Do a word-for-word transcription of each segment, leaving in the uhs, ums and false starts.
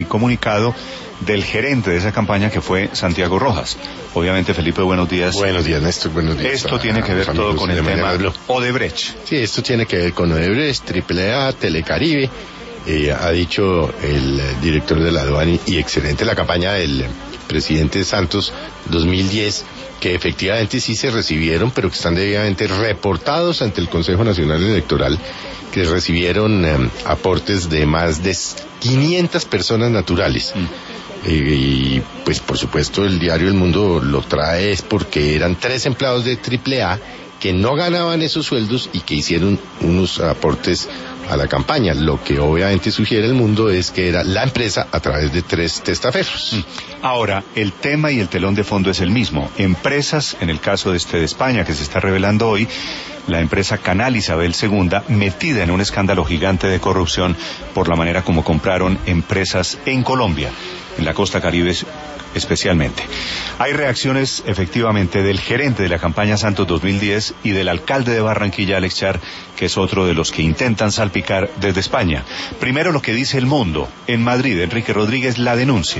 comunicado del gerente de esa campaña, que fue Santiago Rojas. Obviamente, Felipe, buenos días. Buenos días, Néstor, buenos días. Esto tiene que ver todo con el tema Odebrecht. Sí, esto tiene que ver con Odebrecht, Triple A, Telecaribe. Eh, ha dicho el director de la aduana, y excelente la campaña del presidente Santos dos mil diez, que efectivamente sí se recibieron, pero que están debidamente reportados ante el Consejo Nacional Electoral, que recibieron eh, aportes de más de quinientas personas naturales. Mm. Eh, y pues por supuesto el diario El Mundo lo trae es porque eran tres empleados de Triple A que no ganaban esos sueldos y que hicieron unos aportes a la campaña. Lo que obviamente sugiere El Mundo es que era la empresa a través de tres testaferros. Ahora, el tema y el telón de fondo es el mismo. Empresas, en el caso de este de España que se está revelando hoy, la empresa Canal Isabel segunda, metida en un escándalo gigante de corrupción por la manera como compraron empresas en Colombia, en la costa caribe especialmente. Hay reacciones efectivamente del gerente de la campaña Santos dos mil diez y del alcalde de Barranquilla, Alex Char, que es otro de los que intentan salpicar desde España. Primero, lo que dice El Mundo. En Madrid, Enrique Rodríguez la denuncia.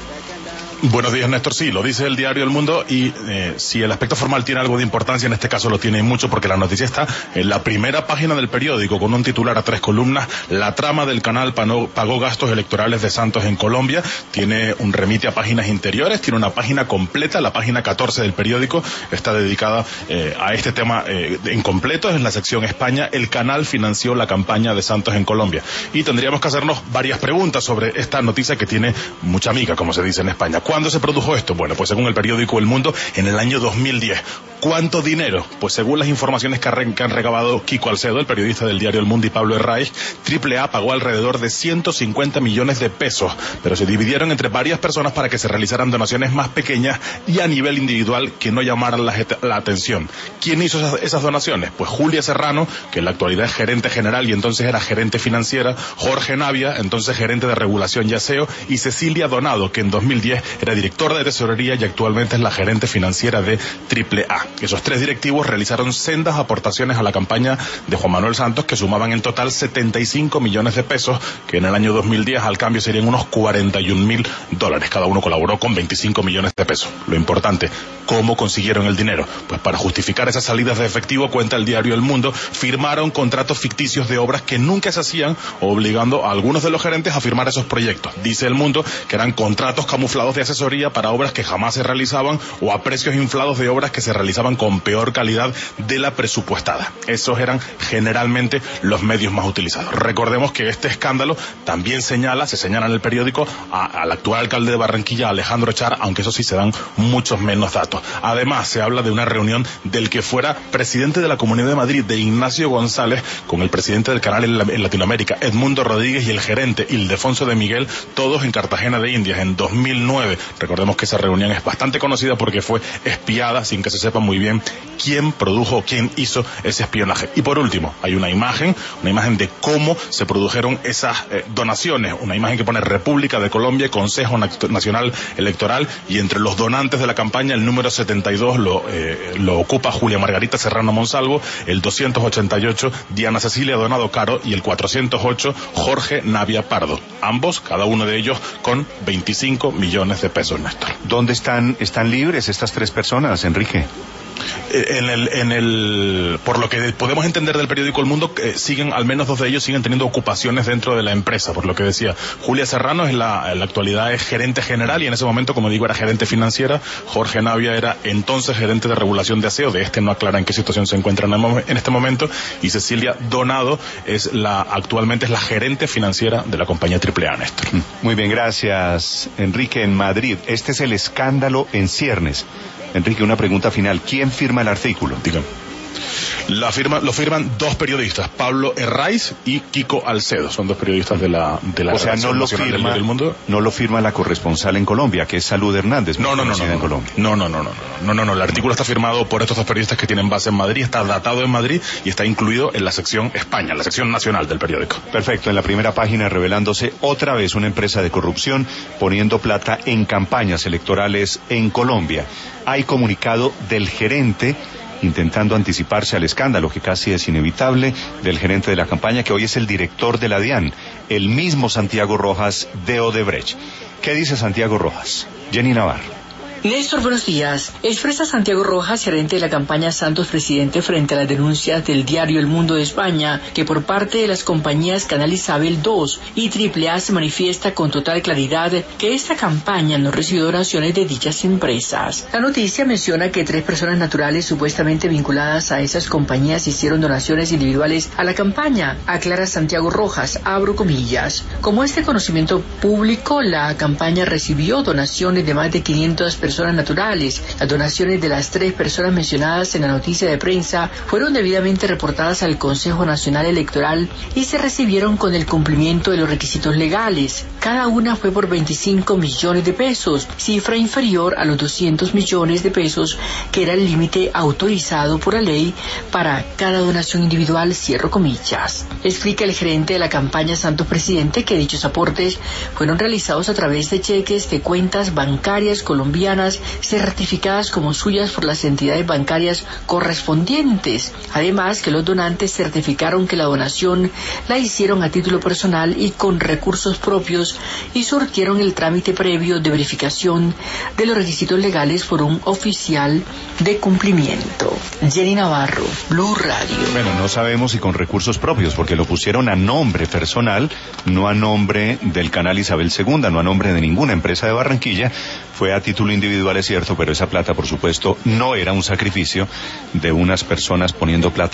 Buenos días, Néstor. Sí, lo dice el diario El Mundo, y eh, si el aspecto formal tiene algo de importancia, en este caso lo tiene mucho, porque la noticia está en la primera página del periódico, con un titular a tres columnas: la trama del canal pagó, pagó gastos electorales de Santos en Colombia. Tiene un remite a páginas interiores, tiene una página completa, la página catorce del periódico está dedicada eh, a este tema eh, en completo. Es la sección España: el canal financió la campaña de Santos en Colombia. Y tendríamos que hacernos varias preguntas sobre esta noticia, que tiene mucha miga, como se dice en España. ¿Cuándo se produjo esto? Bueno, pues según el periódico El Mundo, en el año dos mil diez. ¿Cuánto dinero? Pues según las informaciones que han recabado Kiko Alcedo, el periodista del diario El Mundo, y Pablo Herraiz, Triple A pagó alrededor de ciento cincuenta millones de pesos, pero se dividieron entre varias personas para que se realizaran donaciones más pequeñas y a nivel individual que no llamaran la, la atención. ¿Quién hizo esas, esas donaciones? Pues Julia Serrano, que en la actualidad es gerente general y entonces era gerente financiera; Jorge Navia, entonces gerente de regulación y aseo; y Cecilia Donado, que en dos mil diez era directora de tesorería y actualmente es la gerente financiera de Triple A. Esos tres directivos realizaron sendas aportaciones a la campaña de Juan Manuel Santos, que sumaban en total setenta y cinco millones de pesos, que en el año dos mil diez al cambio serían unos cuarenta y un mil dólares. Cada uno colaboró con veinticinco millones de pesos. Lo importante, ¿cómo consiguieron el dinero? Pues para justificar esas salidas de efectivo, cuenta el diario El Mundo, firmaron contratos ficticios de obras que nunca se hacían, obligando a algunos de los gerentes a firmar esos proyectos. Dice El Mundo que eran contratos camuflados de asesoría para obras que jamás se realizaban, o a precios inflados de obras que se realizaban con peor calidad de la presupuestada. Esos eran generalmente los medios más utilizados. Recordemos que este escándalo también señala, se señala en el periódico, a, al actual alcalde de Barranquilla, Alejandro Char, aunque eso sí se dan muchos menos datos. Además, se habla de una reunión del que fuera presidente de la Comunidad de Madrid, de Ignacio González, con el presidente del canal en, la, en Latinoamérica, Edmundo Rodríguez, y el gerente Ildefonso de Miguel, todos en Cartagena de Indias en dos mil nueve. Recordemos que esa reunión es bastante conocida porque fue espiada sin que se sepa muy bien quién produjo o quién hizo ese espionaje. Y por último, hay una imagen, una imagen de cómo se produjeron esas eh, donaciones, una imagen que pone República de Colombia, Consejo Nacional Electoral, y entre los donantes de la campaña el número setenta y dos lo, eh, lo ocupa Julia Margarita Serrano Monsalvo, el doscientos ochenta y ocho Diana Cecilia Donado Caro y el cuatrocientos ocho Jorge Navia Pardo. Ambos, cada uno de ellos, con veinticinco millones de pesos, Néstor. ¿Dónde están, están libres estas tres personas, Enrique? En el, en el, por lo que podemos entender del periódico El Mundo, eh, siguen, al menos dos de ellos siguen teniendo ocupaciones dentro de la empresa, por lo que decía. Julia Serrano es la, en la actualidad es gerente general, y en ese momento, como digo, era gerente financiera. Jorge Navia era entonces gerente de regulación de aseo, de este no aclara en qué situación se encuentra en este momento, y Cecilia Donado es la, actualmente es la gerente financiera de la compañía Triple A, Néstor. Muy bien, gracias, Enrique. En Madrid, este es el escándalo en ciernes. Enrique, una pregunta final. ¿Quién firma el artículo? Dígame. La firma, lo firman dos periodistas, Pablo Herraiz y Kiko Alcedo. Son dos periodistas de la de la O sea, no lo firma del Mundo. No lo firma la corresponsal en Colombia, que es Salud Hernández. No, no, no, no, en Colombia. no, no, no, no, no, no, no, no. El artículo está firmado por estos dos periodistas que tienen base en Madrid, está datado en Madrid y está incluido en la sección España, la sección nacional del periódico. Perfecto. En la primera página, revelándose otra vez una empresa de corrupción poniendo plata en campañas electorales en Colombia. Hay comunicado del gerente intentando anticiparse al escándalo que casi es inevitable del gerente de la campaña, que hoy es el director de la DIAN, el mismo Santiago Rojas de Odebrecht. ¿Qué dice Santiago Rojas? Jenny Navarro. Néstor, buenos días. Expresa Santiago Rojas, gerente de la campaña Santos Presidente, frente a las denuncias del diario El Mundo de España, que por parte de las compañías Canal Isabel dos y Triple A se manifiesta con total claridad que esta campaña no recibió donaciones de dichas empresas. La noticia menciona que tres personas naturales supuestamente vinculadas a esas compañías hicieron donaciones individuales a la campaña, aclara Santiago Rojas, abro comillas. Como este conocimiento público, la campaña recibió donaciones de más de quinientas personas personas naturales. Las donaciones de las tres personas mencionadas en la noticia de prensa fueron debidamente reportadas al Consejo Nacional Electoral y se recibieron con el cumplimiento de los requisitos legales. Cada una fue por veinticinco millones de pesos, cifra inferior a los doscientos millones de pesos que era el límite autorizado por la ley para cada donación individual, cierro comillas. Explica el gerente de la campaña Santos Presidente que dichos aportes fueron realizados a través de cheques de cuentas bancarias colombianas certificadas como suyas por las entidades bancarias correspondientes. Además, que los donantes certificaron que la donación la hicieron a título personal y con recursos propios y surtieron el trámite previo de verificación de los requisitos legales por un oficial de cumplimiento. Jenny Navarro, Blue Radio. Bueno, no sabemos si con recursos propios, porque lo pusieron a nombre personal, no a nombre del Canal Isabel segunda, no a nombre de ninguna empresa de Barranquilla. Fue a título individual, es cierto, pero esa plata, por supuesto, no era un sacrificio de unas personas poniendo plata